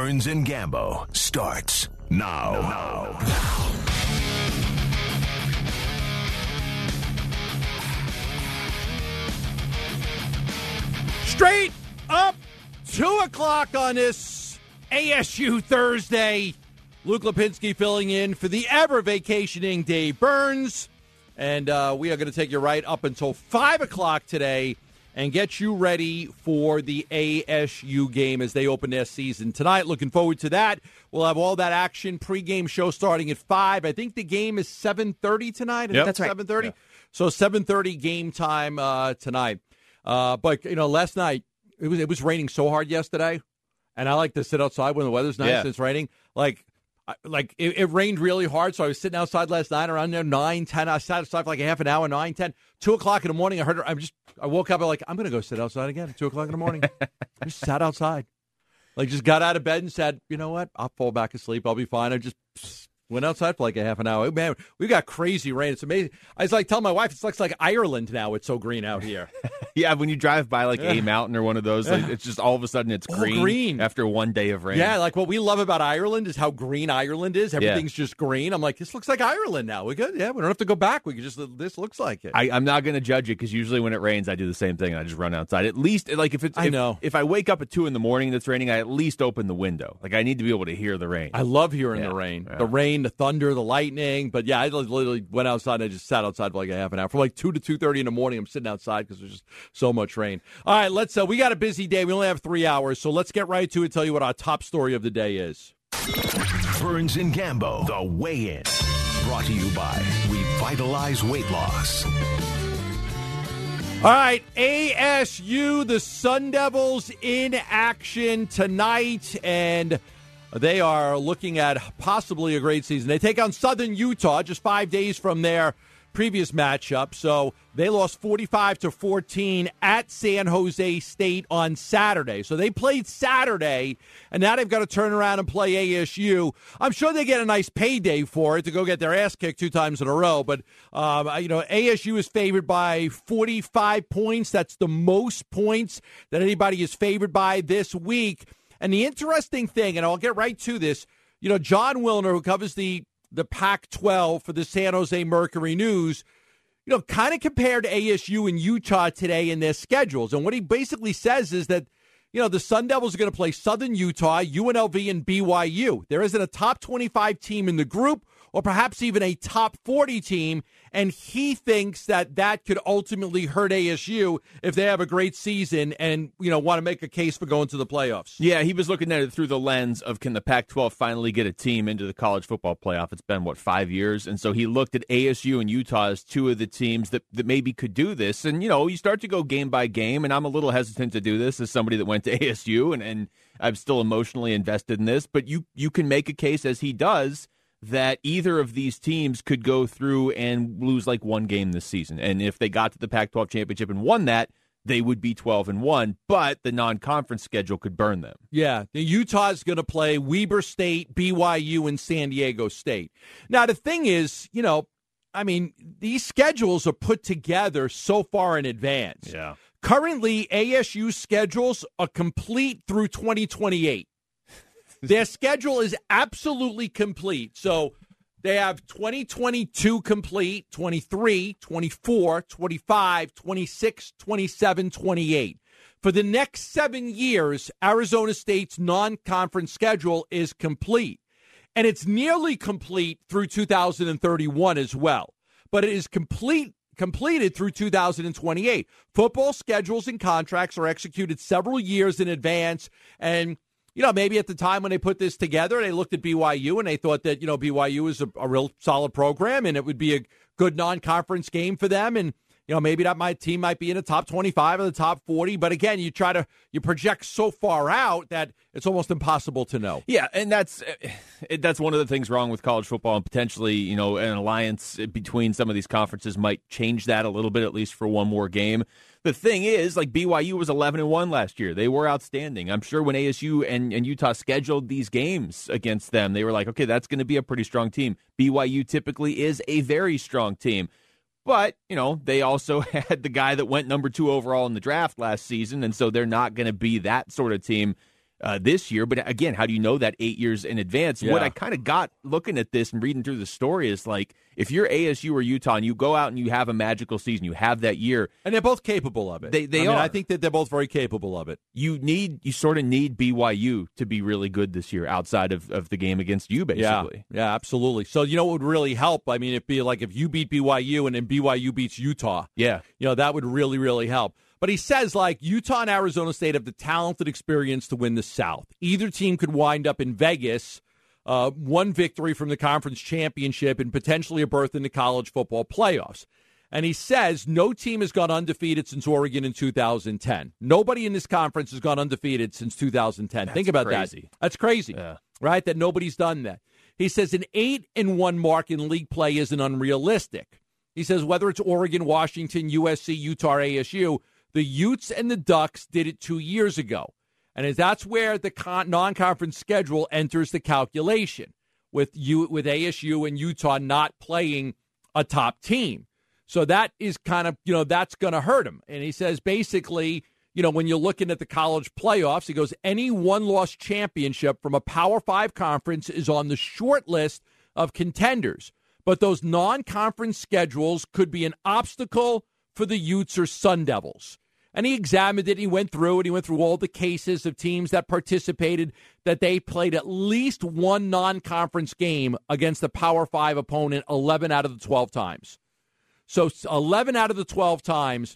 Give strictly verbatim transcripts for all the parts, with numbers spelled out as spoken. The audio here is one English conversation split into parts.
Burns and Gambo starts now. now. Straight up two o'clock on this A S U Thursday. Luke Lipinski filling in for the ever vacationing Dave Burns. And uh, we are going to take you right up until five o'clock today and get you ready for the A S U game as they open their season tonight. Looking forward to that. We'll have all that action. Pre-game show starting at five. I think the game is seven thirty tonight. Yep. That's right. seven thirty? Yeah. So seven thirty game time uh, tonight. Uh, but, you know, last night, it was it was raining so hard yesterday, and I like to sit outside when the weather's nice Yeah. and it's raining. Like, I- like it, it rained really hard, so I was sitting outside last night around there nine, ten. I sat outside for like a half an hour, nine, ten. two o'clock in the morning, I heard, I just, I woke up, I'm like, I'm going to go sit outside again at two o'clock in the morning. I just sat outside. Like, just got out of bed and said, you know what, I'll fall back asleep, I'll be fine. I just psst, went outside for like a half an hour. Man, we got crazy rain. It's amazing. I was like telling my wife, it looks like Ireland now. It's so green out here. Yeah, when you drive by like Yeah. a mountain or one of those, like, it's just all of a sudden it's All green, green. after one day of rain. Yeah, like what we love about Ireland is how green Ireland is. Everything's just green. I'm like, this looks like Ireland now. We good? Yeah, we don't have to go back. We can just, this looks like it. I, I'm not going to judge it because usually when it rains, I do the same thing. I just run outside. At least, like if it's, I if, know. if I wake up at two in the morning and it's raining, I at least open the window. Like I need to be able to hear the rain. I love hearing Yeah, the rain. yeah. The rain, the thunder, the lightning. But yeah, I literally went outside and I just sat outside for like a half an hour. From like two to two thirty in the morning, I'm sitting outside because there's just so much rain. All right, let's, uh, we got a busy day. We only have three hours, so let's get right to it, tell you what our top story of the day is. Burns and Gambo, the weigh-in. Brought to you by Revitalize Weight Loss. All right, A S U, the Sun Devils in action tonight, and they are looking at possibly a great season. They take on Southern Utah just five days from their previous matchup. So they lost forty-five to fourteen at San Jose State on Saturday. So they played Saturday, and now they've got to turn around and play A S U. I'm sure they get a nice payday for it to go get their ass kicked two times in a row. But, um, you know, A S U is favored by forty-five points. That's the most points that anybody is favored by this week. And the interesting thing, and I'll get right to this, you know, John Wilner, who covers the, the Pac twelve for the San Jose Mercury News, you know, kind of compared A S U and Utah today in their schedules. And what he basically says is that, you know, the Sun Devils are going to play Southern Utah, U N L V, and B Y U. There isn't a top twenty-five team in the group, or perhaps even a top forty team, and he thinks that that could ultimately hurt A S U if they have a great season and, you know, want to make a case for going to the playoffs. Yeah, he was looking at it through the lens of can the Pac twelve finally get a team into the college football playoff? It's been, what, five years? And so he looked at A S U and Utah as two of the teams that, that maybe could do this. And, you know, you start to go game by game, and I'm a little hesitant to do this as somebody that went to A S U, and, and I'm still emotionally invested in this. But you, you can make a case, as he does, that either of these teams could go through and lose like one game this season. And if they got to the Pac twelve championship and won that, they would be twelve and one, but the non-conference schedule could burn them. Yeah, the Utah's going to play Weber State, B Y U, and San Diego State. Now, the thing is, you know, I mean, these schedules are put together so far in advance. Yeah. Currently, A S U schedules are complete through twenty twenty-eight. Their schedule is absolutely complete. So they have twenty twenty-two complete, twenty-three, twenty-four, twenty-five, twenty-six, twenty-seven, twenty-eight. For the next seven years, Arizona State's non-conference schedule is complete. And it's nearly complete through two thousand thirty-one as well. But it is complete completed through two thousand twenty-eight. Football schedules and contracts are executed several years in advance, and you know, maybe at the time when they put this together, they looked at B Y U and they thought that, you know, B Y U is a, a real solid program and it would be a good non-conference game for them. And, you know, maybe that my team might be in the top twenty-five or the top forty. But again, you try to, you project so far out that it's almost impossible to know. Yeah, and that's that's one of the things wrong with college football, and potentially, you know, an alliance between some of these conferences might change that a little bit, at least for one more game. The thing is, like, B Y U was eleven and one last year. They were outstanding. I'm sure when A S U and, and Utah scheduled these games against them, they were like, okay, that's going to be a pretty strong team. B Y U typically is a very strong team. But, you know, they also had the guy that went number two overall in the draft last season, and so they're not going to be that sort of team uh, this year. But again, how do you know that eight years in advance? Yeah. What I kind of got looking at this and reading through the story is like, if you're A S U or Utah and you go out and you have a magical season, you have that year. And they're both capable of it. They, they I are. mean, I think that they're both very capable of it. You need, you sort of need B Y U to be really good this year outside of, of the game against you, basically. Yeah, yeah, absolutely. So, you know what would really help? I mean, it'd be like if you beat B Y U and then B Y U beats Utah. Yeah. You know, that would really, really help. But he says, like, Utah and Arizona State have the talented experience to win the South. Either team could wind up in Vegas, uh, one victory from the conference championship, and potentially a berth in the college football playoffs. And he says no team has gone undefeated since Oregon in two thousand ten. Nobody in this conference has gone undefeated since two thousand ten. That's Think about crazy. that. That's crazy, Yeah. right? That nobody's done that. He says an eight and one mark in league play isn't unrealistic. He says whether it's Oregon, Washington, U S C, Utah, or A S U, the Utes and the Ducks did it two years ago. And as that's where the con- non-conference schedule enters the calculation, with you with A S U and Utah not playing a top team. So that is kind of, you know, that's going to hurt him. And he says basically, you know, when you're looking at the college playoffs, he goes, any one-loss championship from a Power Five conference is on the short list of contenders. But those non-conference schedules could be an obstacle for the Utes or Sun Devils. And he examined it. He went through it. He went through all the cases of teams that participated, that they played at least one non-conference game against a Power Five opponent eleven out of the twelve times. So eleven out of the twelve times,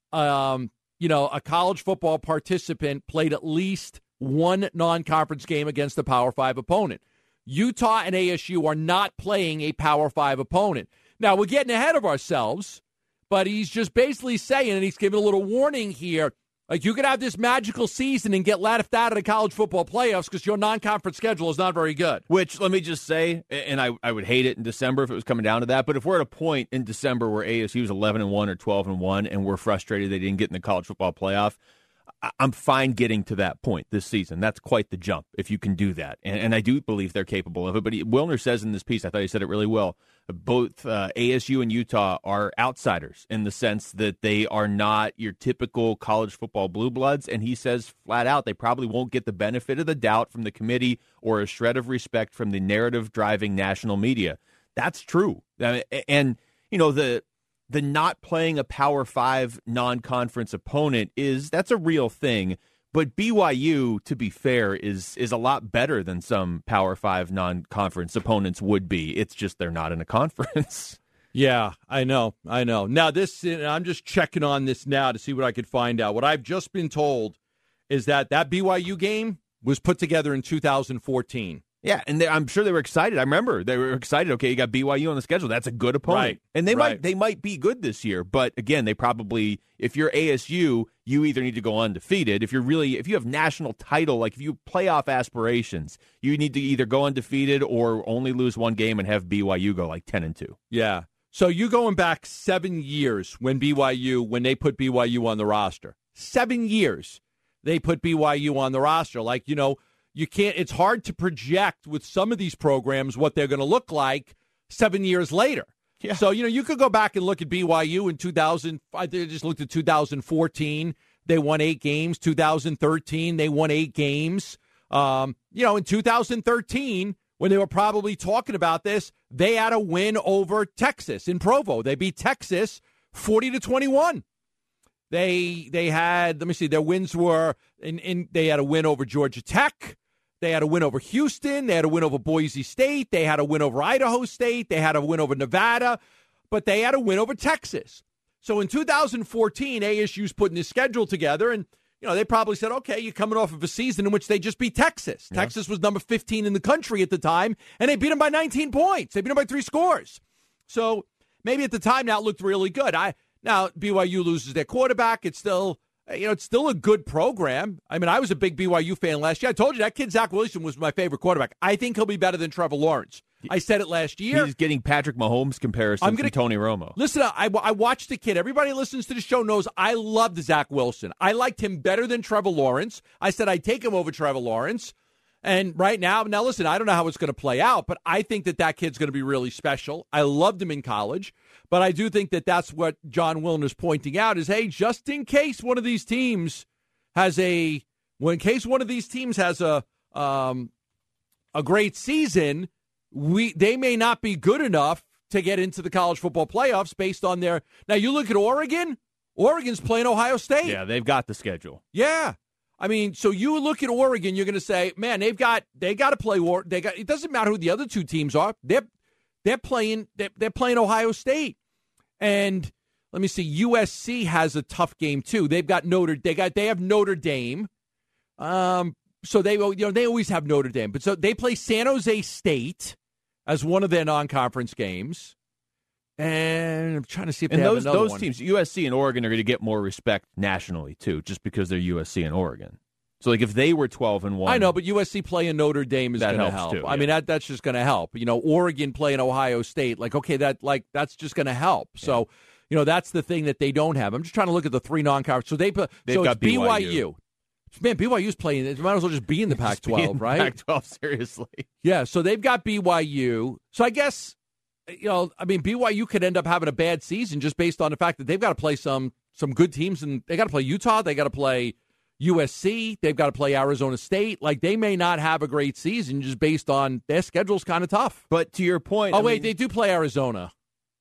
um, you know, a college football participant played at least one non-conference game against a Power Five opponent. Utah and A S U are not playing a Power Five opponent. Now, we're getting ahead of ourselves, but he's just basically saying, and he's giving a little warning here, like you could have this magical season and get left out of the college football playoffs because your non-conference schedule is not very good. Which, let me just say, and I, I would hate it in December if it was coming down to that, but if we're at a point in December where A S U is eleven and one or twelve and one and we're frustrated they didn't get in the college football playoff, I'm fine getting to that point this season. That's quite the jump if you can do that. And, and I do believe they're capable of it. But he, Wilner says in this piece, I thought he said it really well, both uh, A S U and Utah are outsiders in the sense that they are not your typical college football blue bloods. And he says flat out they probably won't get the benefit of the doubt from the committee or a shred of respect from the narrative-driving national media. That's true. And, and you know, the... The not playing a Power Five non-conference opponent is that's a real thing. But B Y U, to be fair, is is a lot better than some Power Five non-conference opponents would be. It's just they're not in a conference. Yeah, I know. I know. Now, this I'm just checking on this now to see what I could find out. What I've just been told is that that B Y U game was put together in two thousand fourteen. Yeah, and they, I'm sure they were excited. I remember they were excited. Okay, you got B Y U on the schedule. That's a good opponent, right. and they right. might they might be good this year. But again, they probably, if you're A S U, you either need to go undefeated. If you're really, if you have national title, like if you playoff aspirations, you need to either go undefeated or only lose one game and have B Y U go like ten and two. Yeah. So you going back seven years when B Y U when they put B Y U on the roster. Seven years they put B Y U on the roster. Like you know. You can't, it's hard to project with some of these programs what they're going to look like seven years later. Yeah. So, you know, you could go back and look at B Y U in two thousand. I just looked at two thousand fourteen. They won eight games. two thousand thirteen, they won eight games. Um, you know, in two thousand thirteen, when they were probably talking about this, they had a win over Texas in Provo. They beat Texas forty to twenty-one. They they had, let me see, their wins were, in, in they had a win over Georgia Tech. They had a win over Houston. They had a win over Boise State. They had a win over Idaho State. They had a win over Nevada. But they had a win over Texas. So in two thousand fourteen, A S U's putting this schedule together, and you know they probably said, okay, you're coming off of a season in which they just beat Texas. Yeah. Texas was number fifteen in the country at the time, and they beat them by nineteen points. They beat them by three scores. So maybe at the time now it looked really good. I Now B Y U loses their quarterback. It's still... You know, it's still a good program. I mean, I was a big B Y U fan last year. I told you that kid, Zach Wilson, was my favorite quarterback. I think he'll be better than Trevor Lawrence. I said it last year. He's getting Patrick Mahomes comparisons I'm gonna, from Tony Romo. Listen, I, I watched the kid. Everybody who listens to the show knows I loved Zach Wilson. I liked him better than Trevor Lawrence. I said I'd take him over Trevor Lawrence. And right now, now listen, I don't know how it's going to play out, but I think that that kid's going to be really special. I loved him in college, but I do think that that's what John Wilner's pointing out is, hey, just in case one of these teams has a Well, in case one of these teams has a um, a great season, we they may not be good enough to get into the college football playoffs based on their. Now you look at Oregon. Oregon's playing Ohio State. Yeah, they've got the schedule. Yeah, I mean, so you look at Oregon, you're going to say, man, they've got they got to play. They got. It doesn't matter who the other two teams are. They're they're playing. They're, they're playing Ohio State, and let me see. U S C has a tough game too. They've got Notre. They got. They have Notre Dame. Um. So they you know they always have Notre Dame, but so they play San Jose State as one of their non-conference games. And I'm trying to see if and they those have another those one. teams, U S C and Oregon, are going to get more respect nationally too, just because they're U S C and Oregon. So, like, if they were twelve and one, I know, but U S C playing Notre Dame is that going to helps, help. too, I yeah. mean, that that's just going to help. You know, Oregon playing Ohio State, like, okay, that like that's just going to help. So, you know, that's the thing that they don't have. I'm just trying to look at the three non-conference. So they put They've so got it's B Y U. B Y U. Man, B Y U's playing. It might as well just be in the Pac twelve, right? Pac twelve, seriously. Yeah. So they've got B Y U. So I guess. You know, I mean, B Y U could end up having a bad season just based on the fact that they've got to play some some good teams, and they got to play Utah, they got to play U S C, they've got to play Arizona State. Like, they may not have a great season just based on their schedule's kind of tough. But to your point, Oh I wait, mean, they do play Arizona.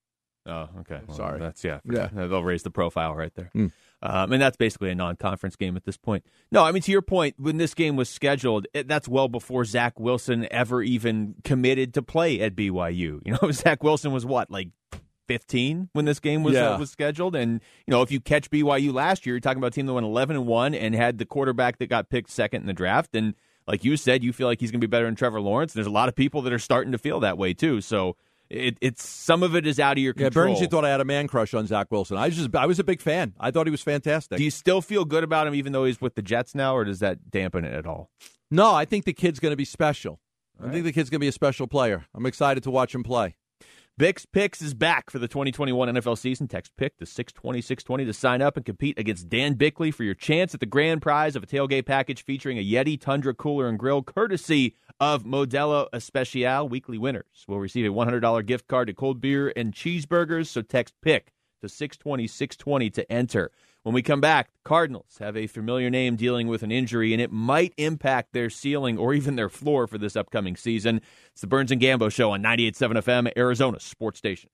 Oh, okay. Well, Sorry. That's yeah. Yeah. They'll raise the profile right there. Mm. Um, and that's basically a non-conference game at this point. No, I mean, to your point, when this game was scheduled, it, that's well before Zach Wilson ever even committed to play at B Y U. You know, Zach Wilson was what, like fifteen when this game was Yeah. uh, was scheduled? And, you know, if you catch B Y U last year, you're talking about a team that went eleven and one and had the quarterback that got picked second in the draft. And like you said, you feel like he's going to be better than Trevor Lawrence. There's a lot of people that are starting to feel that way, too. So It, it's some of it is out of your Yeah, control. Burns, you thought I had a man crush on Zach Wilson. I was just, I was a big fan. I thought he was fantastic. Do you still feel good about him, even though he's with the Jets now, or does that dampen it at all? No, I think the kid's going to be special. I All think right. the kid's going to be a special player. I'm excited to watch him play. Bix Picks is back for the twenty twenty-one N F L season. Text PICK to six twenty, six twenty to sign up and compete against Dan Bickley for your chance at the grand prize of a tailgate package featuring a Yeti Tundra cooler and grill, courtesy of Modelo Especial. Weekly winners will receive a one hundred dollars gift card to cold beer and cheeseburgers. So text PICK to six twenty, six twenty to enter. When we come back, the Cardinals have a familiar name dealing with an injury, and it might impact their ceiling or even their floor for this upcoming season. It's the Burns and Gambo Show on ninety-eight point seven F M, Arizona Sports Station.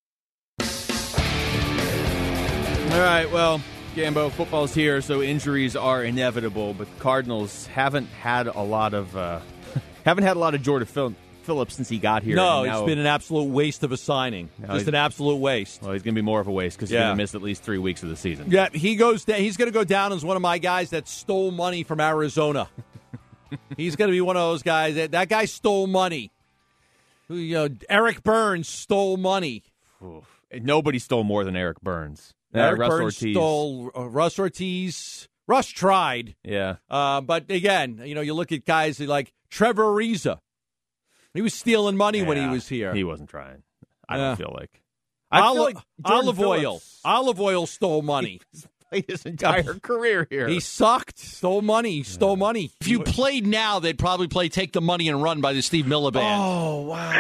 All right, well, Gambo, football's here, so injuries are inevitable, but the Cardinals haven't had a lot of uh, haven't had a lot of Jordan Phil- Phillips since he got here. No, and it's now- been an absolute waste of a signing. No, Just he's- an absolute waste. Well, he's going to be more of a waste because he's Yeah. going to miss at least three weeks of the season. Yeah, he goes. Da- he's going to go down as one of my guys that stole money from Arizona. He's going to be one of those guys that that guy stole money. Who, you know, Eric Burns stole money. Oof. Nobody stole more than Eric Burns. Uh, Eric Russ Burns Ortiz. stole uh, Russ Ortiz. Russ tried, Yeah. uh, but again, you know, you look at guys like Trevor Ariza. He was stealing money when he Yeah, was here. He wasn't trying. I Yeah. don't feel like. I Oli- feel like Jordan olive oil. Phillips Olive oil stole money. played his entire career here. He sucked. Stole money. Stole money. If you played now, they'd probably play Take the Money and Run by the Steve Miller Band. Oh, wow.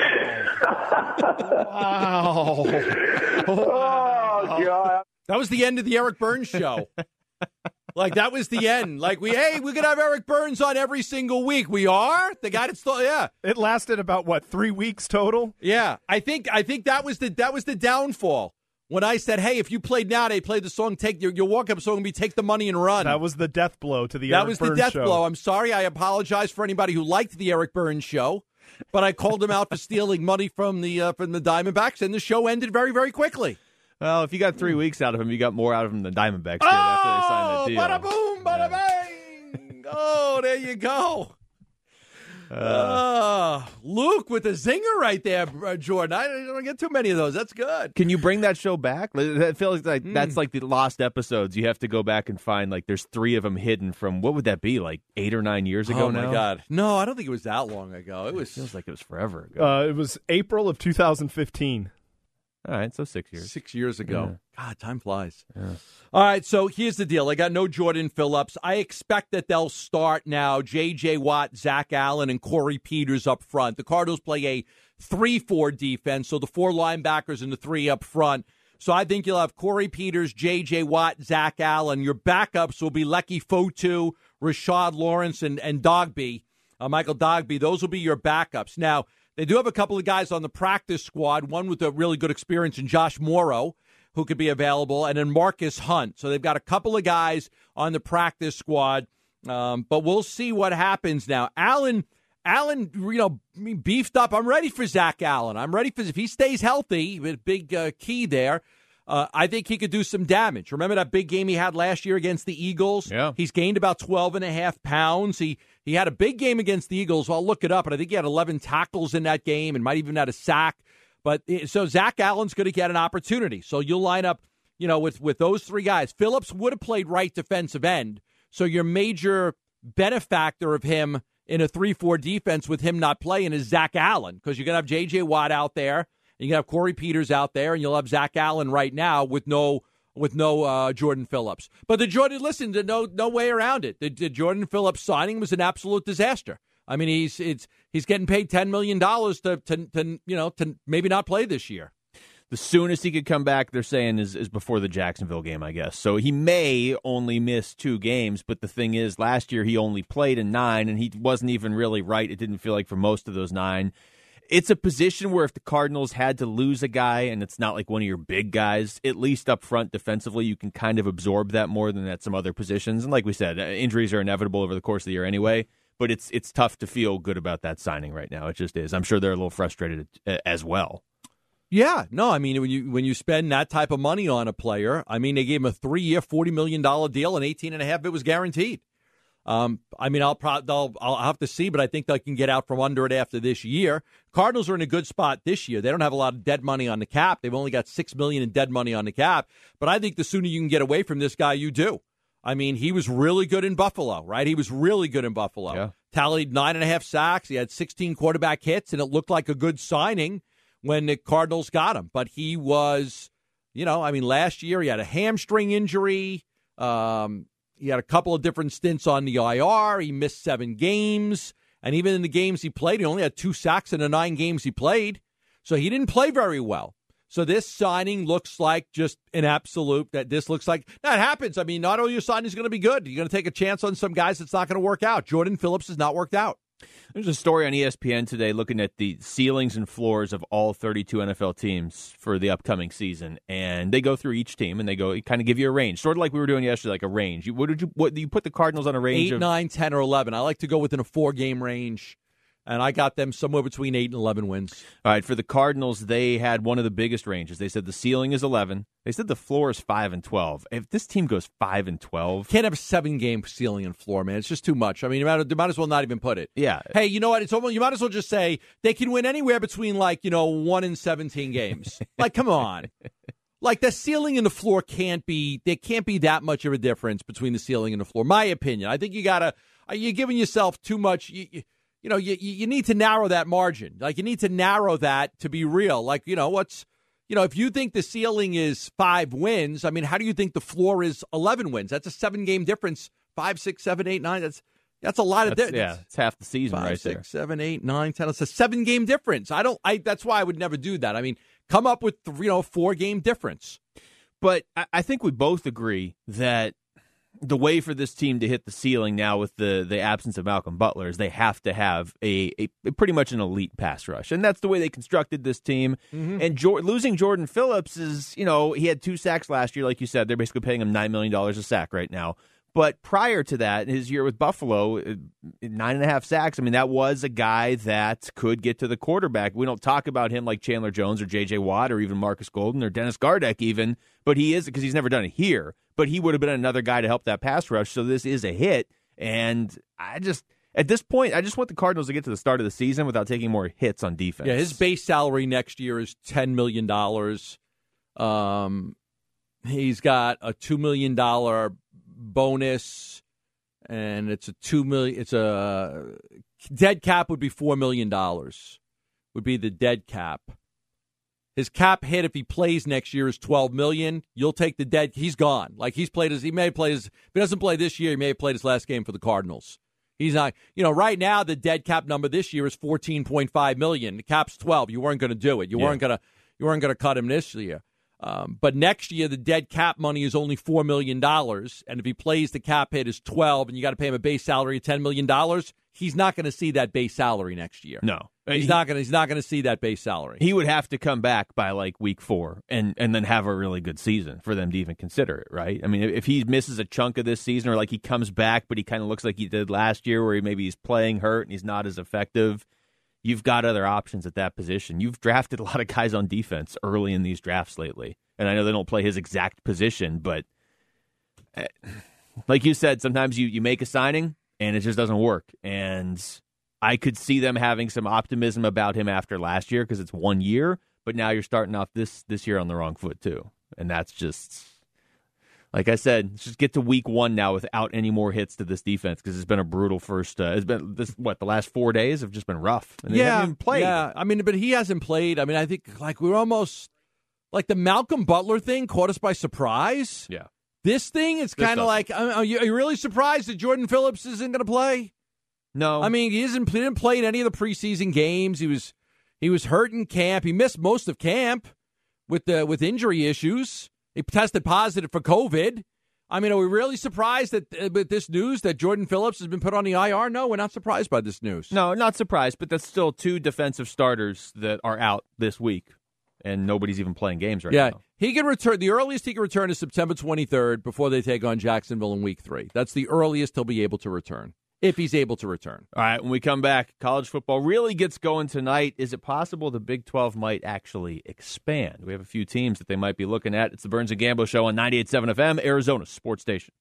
wow. Oh, God. That was the end of the Eric Burns show. Like, that was the end. Like, we, hey, we're going to have Eric Burns on every single week. We are? The guy that stole, yeah. It lasted about, what, three weeks total? Yeah. I think I think that was the that was the downfall. When I said, hey, if you played now, they played the song, take your, your walk-up song would be Take the Money and Run. That was the death blow to the That Eric was Burns the death show. blow. I'm sorry. I apologize for anybody who liked the Eric Burns show, but I called him out for stealing money from the uh, from the Diamondbacks, and the show ended very, very quickly. Well, if you got three weeks out of him, you got more out of him than Diamondbacks did after they signed that deal. Bada boom, bada bang. Oh, there you go. Uh, Luke with the zinger right there, uh, Jordan. I don't get too many of those. That's good. Can you bring that show back? I feel like, like Mm. that's like the lost episodes. You have to go back and find, like, there's three of them hidden from, what would that be, like eight or nine years ago Oh, now? my God. No, I don't think it was that long ago. It It was. feels like it was forever ago. Uh, it was April of two thousand fifteen. All right, so six years. Six years ago. God, time flies. Yeah. All right, so here's the deal. I got no Jordan Phillips. I expect that they'll start now J J. Watt, Zach Allen, and Corey Peters up front. The Cardinals play a three four defense, so the four linebackers and the three up front. So I think you'll have Corey Peters, J J. Watt, Zach Allen. Your backups will be Lecky Fotu, Rashad Lawrence and, and Dogby, uh, Michael Dogby. Those will be your backups. Now, they do have a couple of guys on the practice squad, one with a really good experience in Josh Morrow, who could be available, and then Marcus Hunt. So they've got a couple of guys on the practice squad, um, but we'll see what happens now. Allen, Allen, you know, beefed up. I'm ready for Zach Allen. I'm ready for, if he stays healthy, with a big uh, key there, uh, I think he could do some damage. Remember that big game he had last year against the Eagles? Yeah. He's gained about twelve and a half pounds. He he had a big game against the Eagles. I'll look it up, and I think he had eleven tackles in that game and might even had a sack. But so Zach Allen's going to get an opportunity. So you'll line up, you know, with, with those three guys. Phillips would have played right defensive end. So your major benefactor of him in a three four defense with him not playing is Zach Allen, because you're going to have J J. Watt out there, and you're going to have Corey Peters out there, and you'll have Zach Allen right now with no with no uh, Jordan Phillips. But the Jordan, listen, there's no no way around it. The, the Jordan Phillips signing was an absolute disaster. I mean, he's it's he's getting paid ten million dollars to, to to you know to maybe not play this year. The soonest he could come back, they're saying, is, is before the Jacksonville game, I guess. So he may only miss two games, but the thing is, last year he only played in nine, and he wasn't even really right, it didn't feel like, for most of those nine. It's a position where if the Cardinals had to lose a guy, and it's not like one of your big guys, at least up front defensively, you can kind of absorb that more than at some other positions. And like we said, injuries are inevitable over the course of the year anyway. But it's it's tough to feel good about that signing right now. It just is. I'm sure they're a little frustrated as well. Yeah, no, I mean, when you when you spend that type of money on a player, I mean, they gave him a three-year, forty million dollars deal, and eighteen and a half of it was guaranteed. Um, I mean, I'll, pro- I'll I'll have to see, but I think they can get out from under it after this year. Cardinals are in a good spot this year. They don't have a lot of dead money on the cap. They've only got six million dollars in dead money on the cap. But I think the sooner you can get away from this guy, you do. I mean, he was really good in Buffalo, right? He was really good in Buffalo. Yeah. Tallied nine and a half sacks. He had sixteen quarterback hits, and it looked like a good signing when the Cardinals got him. But he was, you know, I mean, last year he had a hamstring injury. Um, he had a couple of different stints on the I R. He missed seven games. And even in the games he played, he only had two sacks in the nine games he played. So he didn't play very well. So this signing looks like just an absolute, that this looks like, that happens. I mean, not all your signings is going to be good. You're going to take a chance on some guys that's not going to work out. Jordan Phillips has not worked out. There's a story on E S P N today looking at the ceilings and floors of all thirty-two N F L teams for the upcoming season, and they go through each team and they go kind of give you a range, sort of like we were doing yesterday, like a range. You, what did you? What you put the Cardinals on a range Eight, of nine, ten, or eleven. I like to go within a four-game range, and I got them somewhere between eight and eleven wins. All right, for the Cardinals, they had one of the biggest ranges. They said the ceiling is eleven. They said the floor is five and twelve. If this team goes five and twelve, can't have a seven-game ceiling and floor, man. It's just too much. I mean, you might, you might as well not even put it. Yeah. Hey, you know what? It's almost, you might as well just say they can win anywhere between, like, you know, one and seventeen games. Like, come on. Like, the ceiling and the floor can't be, there can't be that much of a difference between the ceiling and the floor. My opinion. I think you got to, you're giving yourself too much, you, you, you know, you, you need to narrow that margin. Like, you need to narrow that to be real. Like, you know, what's, you know, if you think the ceiling is five wins, I mean, how do you think the floor is eleven wins? That's a seven-game difference. Five, six, seven, eight, nine. That's that's a lot of difference. Yeah, it's half the season Five, right six, there. seven, eight, nine, ten. It's a seven-game difference. I don't. I. That's why I would never do that. I mean, come up with you know four-game difference. But I, I think we both agree that the way for this team to hit the ceiling now with the, the absence of Malcolm Butler is they have to have a, a, a pretty much an elite pass rush. And that's the way they constructed this team. Mm-hmm. And jo- losing Jordan Phillips is, you know, he had two sacks last year. Like you said, they're basically paying him nine million dollars a sack right now. But prior to that, his year with Buffalo, nine and a half sacks, I mean, that was a guy that could get to the quarterback. We don't talk about him like Chandler Jones or J J. Watt or even Marcus Golden or Dennis Gardeck even, but he is, because he's never done it here. But he would have been another guy to help that pass rush, so this is a hit. And I just, at this point, I just want the Cardinals to get to the start of the season without taking more hits on defense. Yeah, his base salary next year is ten million dollars. Um, he's got a two million dollars bonus, and it's a two million. It's a dead cap would be four million dollars. Would be the dead cap. His cap hit if he plays next year is twelve million dollars. You'll take the dead. He's gone. Like he's played his. He may have played his. If he doesn't play this year, he may have played his last game for the Cardinals. He's not. You know, right now the dead cap number this year is fourteen point five million dollars. The cap's twelve. You weren't going to do it. You yeah. weren't going to. You weren't going to cut him this year. Um, but next year, the dead cap money is only four million dollars. And if he plays, the cap hit is twelve, and you got to pay him a base salary of ten million dollars. He's not going to see that base salary next year. No. He's he, not going to he's not going to see that base salary. He would have to come back by like week four and, and then have a really good season for them to even consider it, right? I mean, if he misses a chunk of this season or like he comes back, but he kind of looks like he did last year where he, maybe he's playing hurt and he's not as effective, you've got other options at that position. You've drafted a lot of guys on defense early in these drafts lately. And I know they don't play his exact position, but like you said, sometimes you, you make a signing and it just doesn't work. And I could see them having some optimism about him after last year because it's one year, but now you're starting off this this year on the wrong foot too. And that's just, like I said, let's just get to week one now without any more hits to this defense because it's been a brutal first, uh, it's been, this what, the last four days have just been rough. And they yeah, haven't even played. Yeah, I mean, but he hasn't played. I mean, I think like we were almost, like the Malcolm Butler thing caught us by surprise. Yeah. This thing, it's kind of like, are you, are you really surprised that Jordan Phillips isn't going to play? No. I mean, he, isn't, he didn't play in any of the preseason games. He was he was hurt in camp. He missed most of camp with the with injury issues. He tested positive for COVID. I mean, are we really surprised that uh, with this news that Jordan Phillips has been put on the I R? No, we're not surprised by this news. No, not surprised, but that's still two defensive starters that are out this week. And nobody's even playing games right yeah, now. He can return. The earliest he can return is September twenty-third before they take on Jacksonville in week three. That's the earliest he'll be able to return, if he's able to return. All right, when we come back, college football really gets going tonight. Is it possible the Big twelve might actually expand? We have a few teams that they might be looking at. It's the Burns and Gambo Show on ninety-eight point seven F M, Arizona's sports station.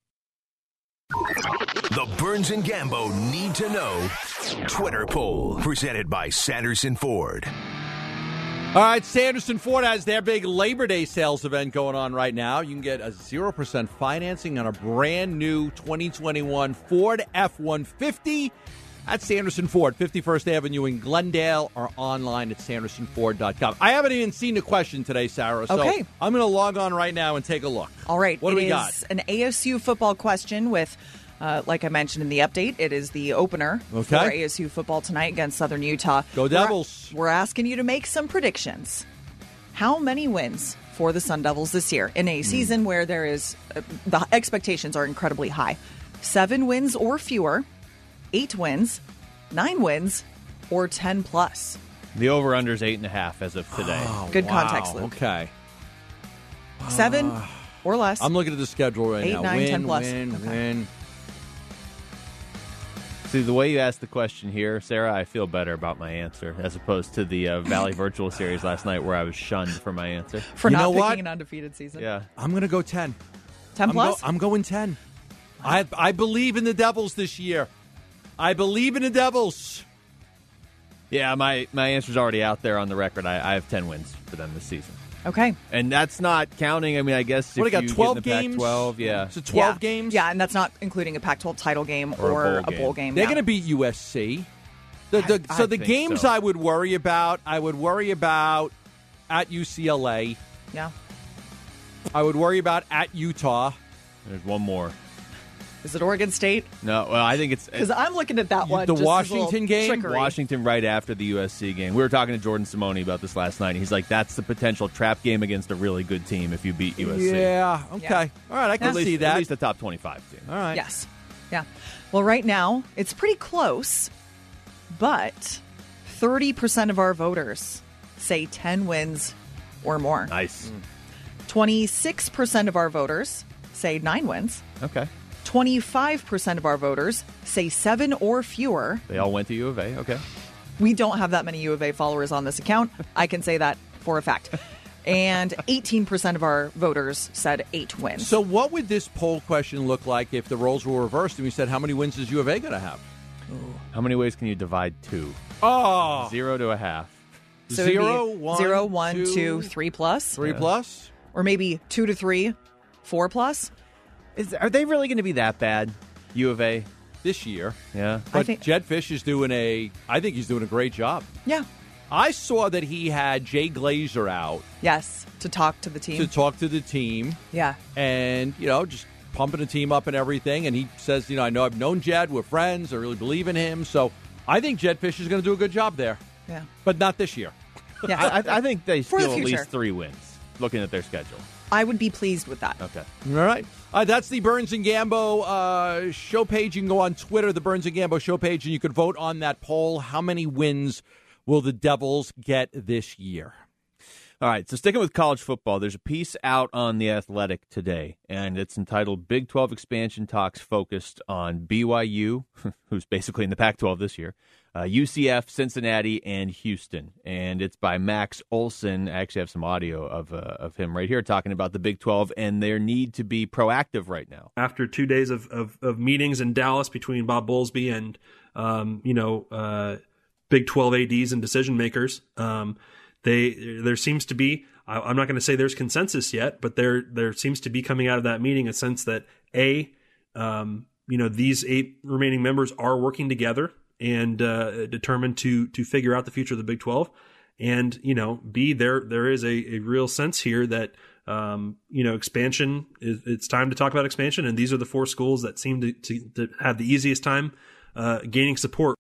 The Burns and Gambo Need to Know Twitter poll, presented by Sanderson Ford. All right, Sanderson Ford has their big Labor Day sales event going on right now. You can get a zero percent financing on a brand new twenty twenty-one Ford F one fifty at Sanderson Ford, fifty-first Avenue in Glendale, or online at sanderson ford dot com. I haven't even seen the question today, Sarah, so okay. I'm going to log on right now and take a look. All right. What do it we got? It is an A S U football question with, uh, like I mentioned in the update, it is the opener okay. for A S U football tonight against Southern Utah. Go Devils. We're, we're asking you to make some predictions. How many wins for the Sun Devils this year in a mm. season where there is uh, the expectations are incredibly high? Seven wins or fewer, eight wins, nine wins, or ten plus. The over-under is eight and a half as of today. Oh, Good wow. context, Luke. Okay. Seven Uh, or less. I'm looking at the schedule right Eight, now. nine, win, ten plus. win, Okay. win. See, the way you asked the question here, Sarah, I feel better about my answer as opposed to the uh, Valley Virtual Series last night where I was shunned for my answer. for You not know picking what? an undefeated season. Yeah. I'm going to go ten. ten I'm plus? Go, I'm going ten. I I believe in the Devils this year. I believe in the Devils. Yeah, my, my answer's already out there on the record. I, I have ten wins for them this season. Okay. And that's not counting, I mean, I guess What, if I got you twelve get in the games? Pac twelve, yeah. So twelve yeah. games? Yeah, and that's not including a Pac twelve title game Or a or, bowl a game. bowl game. They're yeah. going to beat U S C. The, the, I- so I the think games so. I would worry about, I would worry about at U C L A. Yeah. I would worry about at Utah. There's one more. Is it Oregon State? No, well, I think it's, Because it's I'm looking at that one. the just as a Washington little game? trickery. Washington right after the U S C game. We were talking to Jordan Simone about this last night. He's like, that's the potential trap game against a really good team if you beat U S C. Yeah, okay. Yeah. All right, I can At least, see that. At least a top twenty-five team. All right. Yes. Yeah. Well, right now, it's pretty close, but thirty percent of our voters say ten wins or more. Nice. twenty-six percent of our voters say nine wins. Okay. twenty-five percent of our voters say seven or fewer. They all went to U of A. Okay. We don't have that many U of A followers on this account. I can say that for a fact. And eighteen percent of our voters said eight wins. So what would this poll question look like if the roles were reversed and we said, how many wins is U of A going to have? How many ways can you divide two? Oh, Zero to a half. So it'd be zero, one, zero, one, two, two, three plus, three Yeah. plus? or maybe two to three, four plus. Is, are they really going to be that bad? U of A? This year. Yeah. I But think- Jed Fish is doing a, I think he's doing a great job. Yeah. I saw that he had Jay Glazer out Yes. To talk to the team. to talk to the team yeah. and, you know, just pumping the team up and everything. And he says, you know, I know I've known Jed. We're friends. I really believe in him. So I think Jed Fish is going to do a good job there. Yeah. But not this year. Yeah. I, I think they For the steal at future. least three wins. looking at their schedule. I would be pleased with that. Okay. All right. Uh, that's the Burns and Gambo uh, show page. You can go on Twitter, the Burns and Gambo show page, and you can vote on that poll. How many wins will the Devils get this year? All right, so sticking with college football, there's a piece out on The Athletic today, and it's entitled Big twelve Expansion Talks Focused on B Y U, who's basically in the Pac twelve this year, uh, U C F, Cincinnati, and Houston. And it's by Max Olson. I actually have some audio of, uh, of him right here talking about the Big twelve and their need to be proactive right now. After two days of, of, of meetings in Dallas between Bob Bowlesby and, um, you know, uh, Big twelve A Ds and decision makers, um, They there seems to be, I'm not going to say there's consensus yet, but there there seems to be coming out of that meeting a sense that a, um, you know, these eight remaining members are working together and uh, determined to to figure out the future of the Big twelve, and you know, b there there is a, a real sense here that um, you know expansion is, it's time to talk about expansion, and these are the four schools that seem to to, to have the easiest time uh, gaining support.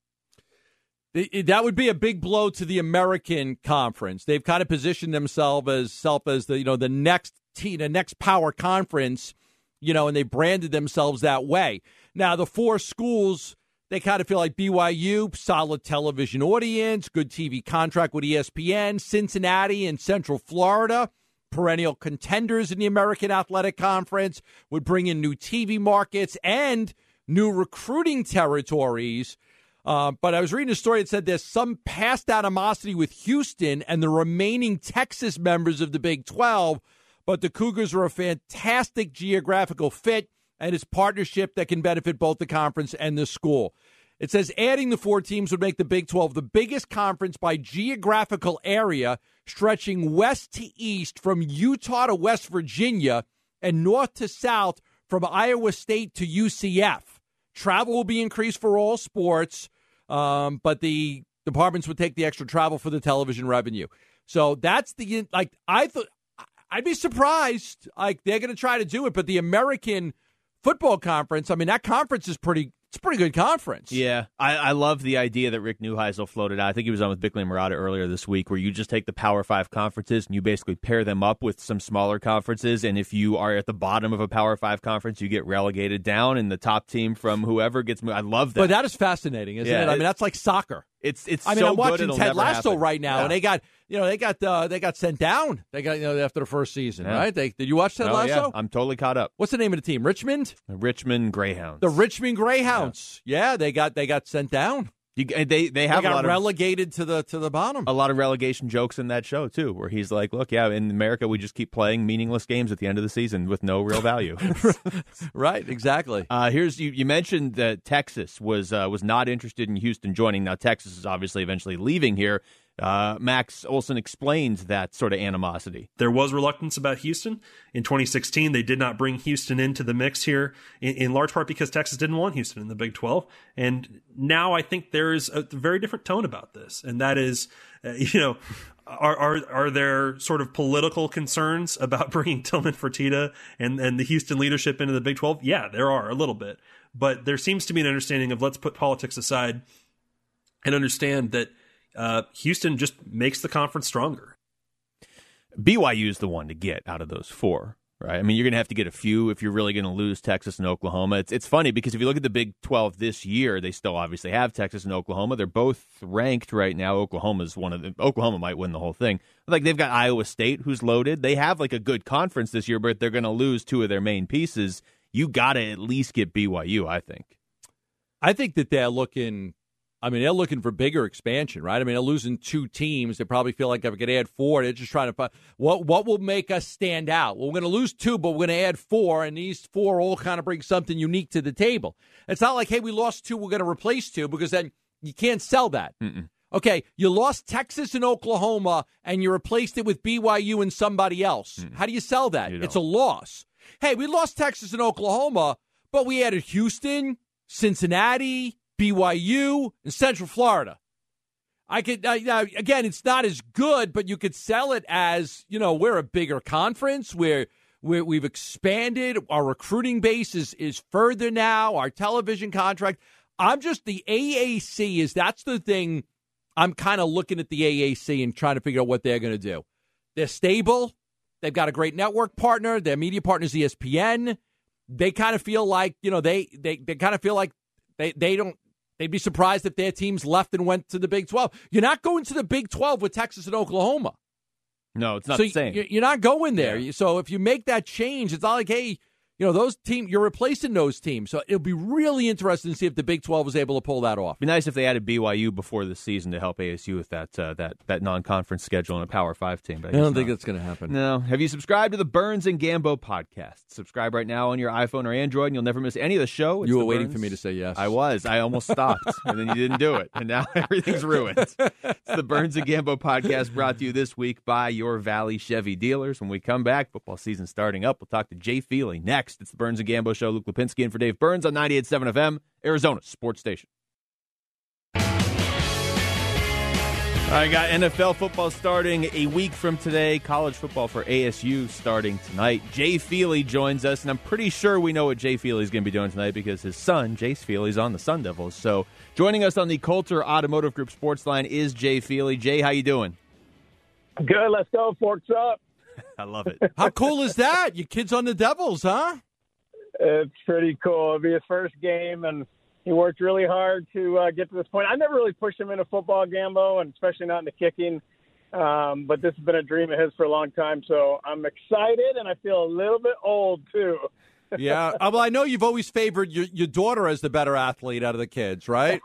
That would be a big blow to the American Conference. They've kind of positioned themselves as self as the you know the next team, the next power conference, you know, and they branded themselves that way. Now the four schools, they kind of feel like B Y U, solid television audience, good T V contract with E S P N, Cincinnati and Central Florida, perennial contenders in the American Athletic Conference, would bring in new T V markets and new recruiting territories. Uh, but I was reading a story that said there's some past animosity with Houston and the remaining Texas members of the Big twelve, but the Cougars are a fantastic geographical fit, and it's partnership that can benefit both the conference and the school. It says adding the four teams would make the Big twelve the biggest conference by geographical area, stretching west to east from Utah to West Virginia and north to south from Iowa State to U C F. Travel will be increased for all sports, um, but the departments would take the extra travel for the television revenue. So that's the, like, I thought, I'd be surprised, like, they're going to try to do it, but the American Football Conference, I mean, that conference is pretty, it's a pretty good conference. Yeah, I, I love the idea that Rick Neuheisel floated out. I think he was on with Bickley and Murata earlier this week, where you just take the Power Five conferences and you basically pair them up with some smaller conferences. And if you are at the bottom of a Power Five conference, you get relegated down, and the top team from whoever gets moved. I love that. But that is fascinating, isn't yeah, it? I mean, that's like soccer. It's it's. I mean, so I'm watching good, Ted Lasso happen. right now, yeah. and they got you know they got uh, they got sent down. They got you know after the first season, yeah. right? They, did you watch Ted oh, Lasso? Yeah. I'm totally caught up. What's the name of the team? Richmond. Richmond Greyhounds. The Richmond Greyhounds. Yeah, yeah they got they got sent down. You, they they have they got a lot relegated of, to the to the bottom. A lot of relegation jokes in that show too, where he's like, "Look, yeah, in America we just keep playing meaningless games at the end of the season with no real value." Right, exactly. Uh, here's you, you mentioned that Texas was uh, was not interested in Houston joining. Now Texas is obviously eventually leaving here. Uh, Max Olson explains that sort of animosity. There was reluctance about Houston. In twenty sixteen, they did not bring Houston into the mix here, in, in large part because Texas didn't want Houston in the Big twelve. And now I think there is a very different tone about this. And that is, uh, you know, are, are are there sort of political concerns about bringing Tillman Fertitta and, and the Houston leadership into the Big twelve? Yeah, there are a little bit. But there seems to be an understanding of let's put politics aside and understand that Uh, Houston just makes the conference stronger. B Y U is the one to get out of those four, right? I mean, you're going to have to get a few if you're really going to lose Texas and Oklahoma. It's it's funny because if you look at the Big twelve this year, they still obviously have Texas and Oklahoma. They're both ranked right now. Oklahoma's one of the Oklahoma might win the whole thing. Like they've got Iowa State, who's loaded. They have like a good conference this year, but they're going to lose two of their main pieces. You got to at least get B Y U, I think. I think that they're looking. I mean, they're looking for bigger expansion, right? I mean, they're losing two teams. They probably feel like if I could add four, they're just trying to find what what will make us stand out. Well, we're going to lose two, but we're going to add four, and these four all kind of bring something unique to the table. It's not like, hey, we lost two, we're going to replace two, because then you can't sell that. Mm-mm. Okay, you lost Texas and Oklahoma, and you replaced it with B Y U and somebody else. Mm-mm. How do you sell that? You it's a loss. Hey, we lost Texas and Oklahoma, but we added Houston, Cincinnati, B Y U, and Central Florida. I could uh, uh, again, it's not as good, but you could sell it as, you know, we're a bigger conference. We're, we're we've expanded. Our recruiting base is is further now. Our television contract. I'm just the A A C is that's the thing. I'm kind of looking at the A A C and trying to figure out what they're going to do. They're stable. They've got a great network partner. Their media partner is E S P N. They kind of feel like, you know, they they, they kind of feel like they, they don't, they'd be surprised if their teams left and went to the Big twelve. You're not going to the Big twelve with Texas and Oklahoma. No, it's not so the same. You're not going there. Yeah. So if you make that change, it's not like, hey, you know, those teams, you're replacing those teams. So it'll be really interesting to see if the Big twelve was able to pull that off. It'd be nice if they added B Y U before the season to help A S U with that uh, that that non-conference schedule and a Power Five team. But I, I don't guess think not. that's going to happen. No. Have you subscribed to the Burns and Gambo podcast? Subscribe right now on your iPhone or Android, and you'll never miss any of the show. It's You were the waiting Burns. for me to say yes. I was. I almost stopped, and then you didn't do it, and now everything's ruined. It's the Burns and Gambo podcast brought to you this week by your Valley Chevy dealers. When we come back, football season starting up, we'll talk to Jay Feely next. It's the Burns and Gambo show. Luke Lipinski in for Dave Burns on ninety-eight point seven F M, Arizona Sports Station. I got N F L football starting a week from today. College football for A S U starting tonight. Jay Feely joins us, and I'm pretty sure we know what Jay Feely is going to be doing tonight because his son, Jace Feely, is on the Sun Devils. So joining us on the Coulter Automotive Group Sports Line is Jay Feely. Jay, how you doing? Good, let's go. Forks up. I love it. How cool is that? Your kid's on the Devils, huh? It's pretty cool. It'll be his first game, and he worked really hard to uh, get to this point. I never really pushed him into football, Gambo, and especially not into kicking. Um, but this has been a dream of his for a long time, so I'm excited, and I feel a little bit old, too. Yeah. Uh, well, I know you've always favored your, your daughter as the better athlete out of the kids, right?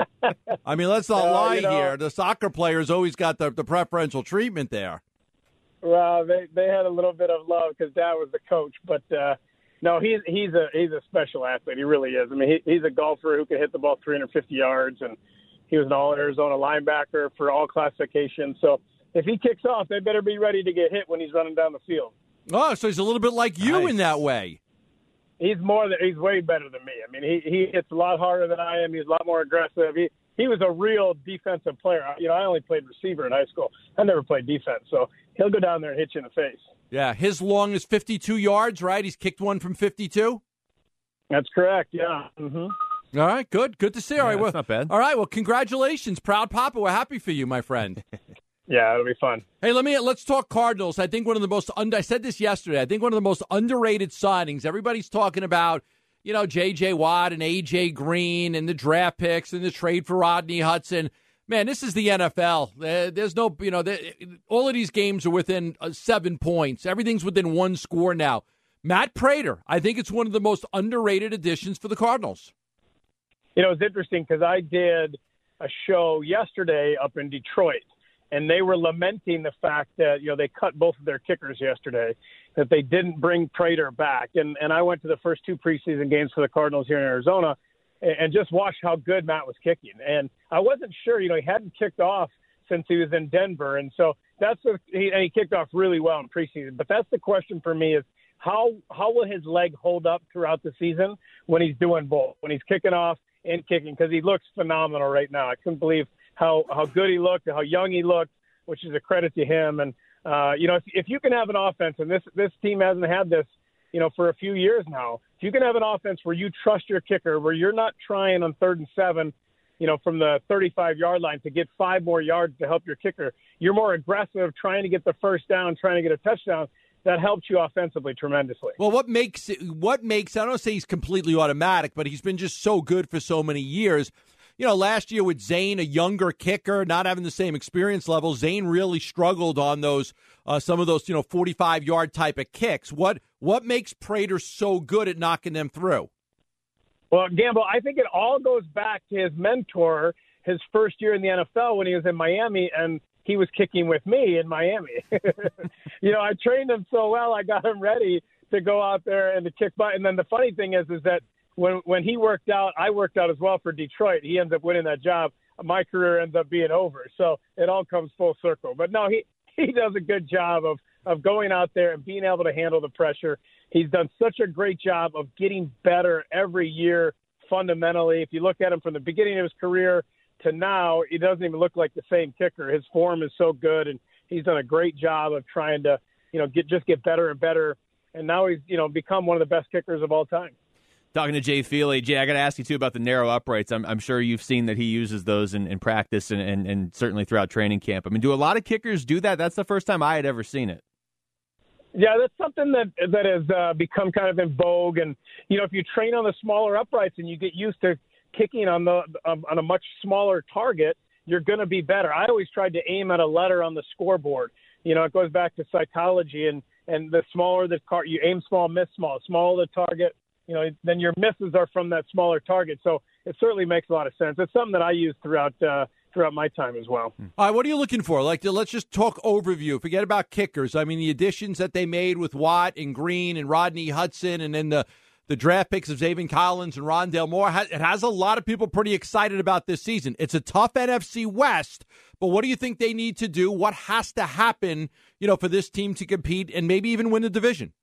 I mean, let's not Uh, lie you know- here. The soccer players always got the, the preferential treatment there. Well, they they had a little bit of love because Dad was the coach, but uh, no, he's he's a he's a special athlete. He really is. I mean, he, he's a golfer who can hit the ball three hundred fifty yards, and he was an All Arizona linebacker for all classifications. So if he kicks off, they better be ready to get hit when he's running down the field. Oh, so he's a little bit like you Nice. in that way. He's more than he's way better than me. I mean, he he hits a lot harder than I am. He's a lot more aggressive. He he was a real defensive player. You know, I only played receiver in high school. I never played defense, so he'll go down there and hit you in the face. Yeah, his long is fifty-two yards, right? He's kicked one from fifty-two. That's correct. Yeah. Mm-hmm. All right, good. Good to see. All Yeah, right, well, that's not bad. All right, well, congratulations, proud papa. We're happy for you, my friend. Yeah, it'll be fun. Hey, let me let's talk Cardinals. I think one of the most under, I said this yesterday. I think one of the most underrated signings. Everybody's talking about, you know, J J Watt and A J Green and the draft picks and the trade for Rodney Hudson. Man, this is the N F L. Uh, there's no, you know, there, all of these games are within uh, seven points. Everything's within one score now. Matt Prater, I think it's one of the most underrated additions for the Cardinals. You know, it's interesting because I did a show yesterday up in Detroit, and they were lamenting the fact that, you know, they cut both of their kickers yesterday, that they didn't bring Prater back. And, and I went to the first two preseason games for the Cardinals here in Arizona and, and just watched how good Matt was kicking. And I wasn't sure, you know, he hadn't kicked off since he was in Denver. And so that's what he, and he kicked off really well in preseason. But that's the question for me is how, how will his leg hold up throughout the season when he's doing both, when he's kicking off and kicking, because he looks phenomenal right now. I couldn't believe how, how good he looked, how young he looked, which is a credit to him. And, uh, you know, if, if you can have an offense, and this, this team hasn't had this, you know, for a few years now, if you can have an offense where you trust your kicker, where you're not trying on third and seven, you know, from the thirty-five-yard line to get five more yards to help your kicker, you're more aggressive, trying to get the first down, trying to get a touchdown, that helps you offensively tremendously. Well, what makes what makes I don't say he's completely automatic, but he's been just so good for so many years. You know, last year with Zane, a younger kicker, not having the same experience level, Zane really struggled on those uh, some of those, you know, forty-five-yard type of kicks. What what makes Prater so good at knocking them through? Well, Gamble, I think it all goes back to his mentor, his first year in the N F L when he was in Miami, and he was kicking with me in Miami. You know, I trained him so well, I got him ready to go out there and to kick butt. And then the funny thing is, is that when when he worked out, I worked out as well for Detroit. He ends up winning that job. My career ends up being over. So it all comes full circle. But no, he, he does a good job of, of going out there and being able to handle the pressure. He's done such a great job of getting better every year fundamentally. If you look at him from the beginning of his career to now, he doesn't even look like the same kicker. His form is so good, and he's done a great job of trying to, you know, get just get better and better. And now he's, you know, become one of the best kickers of all time. Talking to Jay Feely. Jay, I got to ask you, too, about the narrow uprights. I'm, I'm sure you've seen that he uses those in, in practice and, and, and certainly throughout training camp. I mean, do a lot of kickers do that? That's the first time I had ever seen it. Yeah, that's something that that has uh, become kind of in vogue. And, you know, if you train on the smaller uprights and you get used to kicking on the um, on a much smaller target, you're going to be better. I always tried to aim at a letter on the scoreboard. You know, it goes back to psychology, and, and the smaller the car, you aim small, miss small. Smaller the target, you know, then your misses are from that smaller target. So it certainly makes a lot of sense. It's something that I use throughout uh, throughout my time as well. All right, what are you looking for? Like, let's just talk overview. Forget about kickers. I mean, the additions that they made with Watt and Green and Rodney Hudson, and then the, the draft picks of Zaven Collins and Rondale Moore. It has a lot of people pretty excited about this season. It's a tough N F C West, but what do you think they need to do? What has to happen, you know, for this team to compete and maybe even win the division?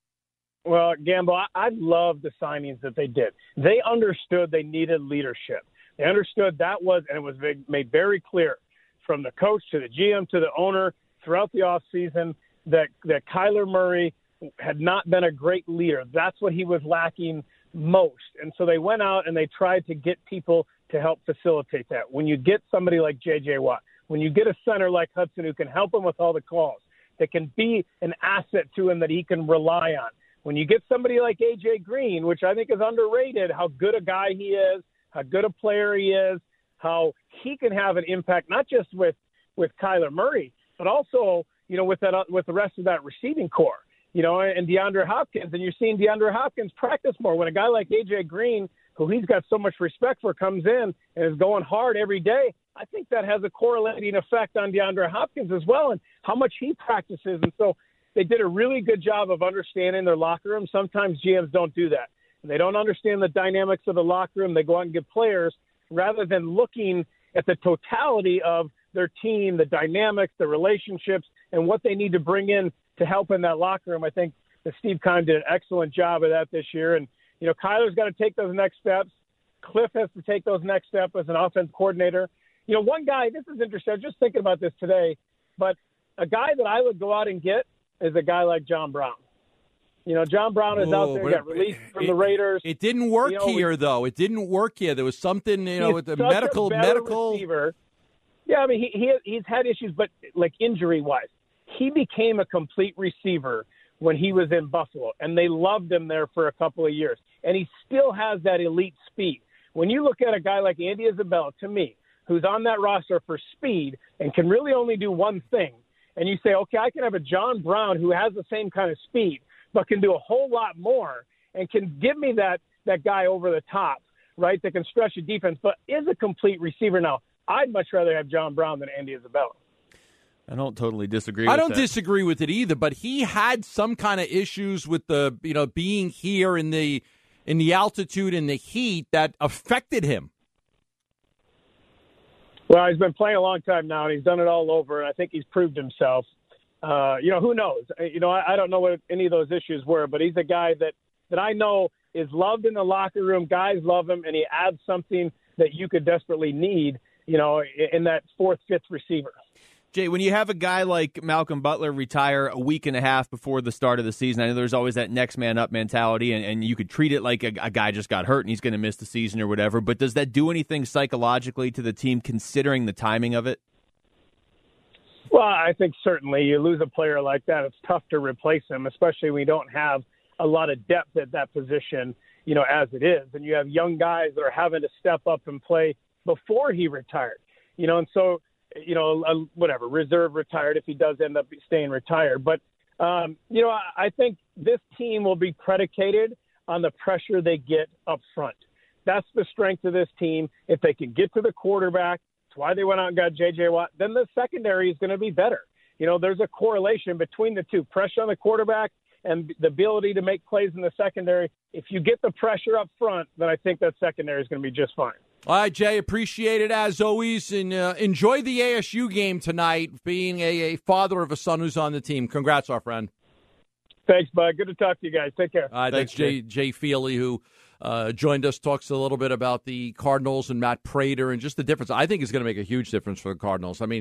Well, Gambo, I, I love the signings that they did. They understood they needed leadership. They understood that was, and it was made very clear from the coach to the G M to the owner throughout the offseason that, that Kyler Murray had not been a great leader. That's what he was lacking most. And so they went out and they tried to get people to help facilitate that. When you get somebody like J J. Watt, when you get a center like Hudson who can help him with all the calls, that can be an asset to him that he can rely on. When you get somebody like A J. Green, which I think is underrated, how good a guy he is, how good a player he is, how he can have an impact, not just with, with Kyler Murray, but also, you know, with that, with the rest of that receiving core, you know, and DeAndre Hopkins. And you're seeing DeAndre Hopkins practice more. When a guy like A J. Green, who he's got so much respect for, comes in and is going hard every day, I think that has a correlating effect on DeAndre Hopkins as well and how much he practices. And so they did a really good job of understanding their locker room. Sometimes G Ms don't do that. They don't understand the dynamics of the locker room. They go out and get players rather than looking at the totality of their team, the dynamics, the relationships, and what they need to bring in to help in that locker room. I think that Steve Keim did an excellent job of that this year. And, you know, Kyler's got to take those next steps. Cliff has to take those next steps as an offense coordinator. You know, one guy, this is interesting. I was just thinking about this today, but a guy that I would go out and get is a guy like John Brown. You know, John Brown is Whoa, out there, got released from it, the Raiders. It didn't work you know, here, though. It didn't work here. There was something, you know, with the medical medical. Receiver. Yeah, I mean, he, he he's had issues, but like injury wise, he became a complete receiver when he was in Buffalo, and they loved him there for a couple of years. And he still has that elite speed. When you look at a guy like Andy Isabella, to me, who's on that roster for speed and can really only do one thing, and you say, okay, I can have a John Brown who has the same kind of speed, but can do a whole lot more and can give me that that guy over the top, right, that can stretch the defense, but is a complete receiver now. I'd much rather have John Brown than Andy Isabella. I don't totally disagree I with don't that. disagree with it either, but he had some kind of issues with the, you know, being here in the in the altitude and the heat that affected him. Well, he's been playing a long time now, and he's done it all over, and I think he's proved himself. Uh, you know, who knows? You know, I, I don't know what any of those issues were, but he's a guy that, that I know is loved in the locker room. Guys love him, and he adds something that you could desperately need, you know, in that fourth, fifth receiver. Jay, when you have a guy like Malcolm Butler retire a week and a half before the start of the season, I know there's always that next man up mentality, and, and you could treat it like a, a guy just got hurt and he's going to miss the season or whatever, but does that do anything psychologically to the team considering the timing of it? Well, I think certainly you lose a player like that, it's tough to replace him, especially when you don't have a lot of depth at that position, you know, as it is. And you have young guys that are having to step up and play before he retired, you know, and so, you know, uh, whatever, reserve retired if he does end up staying retired. But, um, you know, I, I think this team will be predicated on the pressure they get up front. That's the strength of this team. If they can get to the quarterback, that's why they went out and got J J. Watt, then the secondary is going to be better. You know, there's a correlation between the two, pressure on the quarterback and the ability to make plays in the secondary. If you get the pressure up front, then I think that secondary is going to be just fine. All right, Jay, appreciate it as always, and uh, enjoy the A S U game tonight, being a, a father of a son who's on the team. Congrats, our friend. Thanks, bud. Good to talk to you guys. Take care. All right, thanks, Jay, Jay Feely, who uh, joined us, talks a little bit about the Cardinals and Matt Prater and just the difference. I think is going to make a huge difference for the Cardinals. I mean,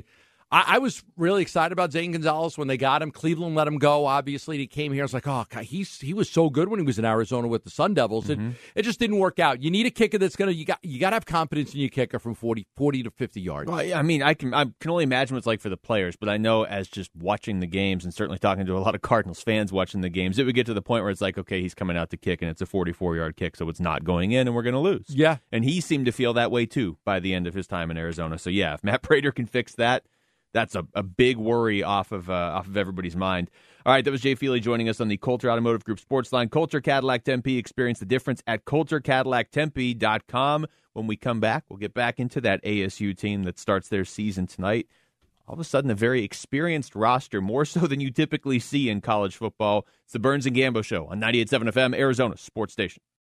I, I was really excited about Zane Gonzalez when they got him. Cleveland let him go. Obviously, he came here. I was like, oh, God, he's he was so good when he was in Arizona with the Sun Devils. Mm-hmm. It, it just didn't work out. You need a kicker that's gonna you got you got to have confidence in your kicker from forty, forty to fifty yards. Well, I mean, I can I can only imagine what it's like for the players, but I know as just watching the games and certainly talking to a lot of Cardinals fans watching the games, it would get to the point where it's like, okay, he's coming out to kick and it's a forty-four yard kick, so it's not going in and we're going to lose. Yeah, and he seemed to feel that way too by the end of his time in Arizona. So yeah, if Matt Prater can fix that, that's a, a big worry off of uh, off of everybody's mind. All right, that was Jay Feely joining us on the Coulter Automotive Group Sports Line. Coulter Cadillac Tempe. Experience the difference at Coulter Cadillac Tempe dot com. When we come back, we'll get back into that A S U team that starts their season tonight. All of a sudden, a very experienced roster, more so than you typically see in college football. It's the Burns and Gambo Show on ninety-eight point seven F M, Arizona Sports Station.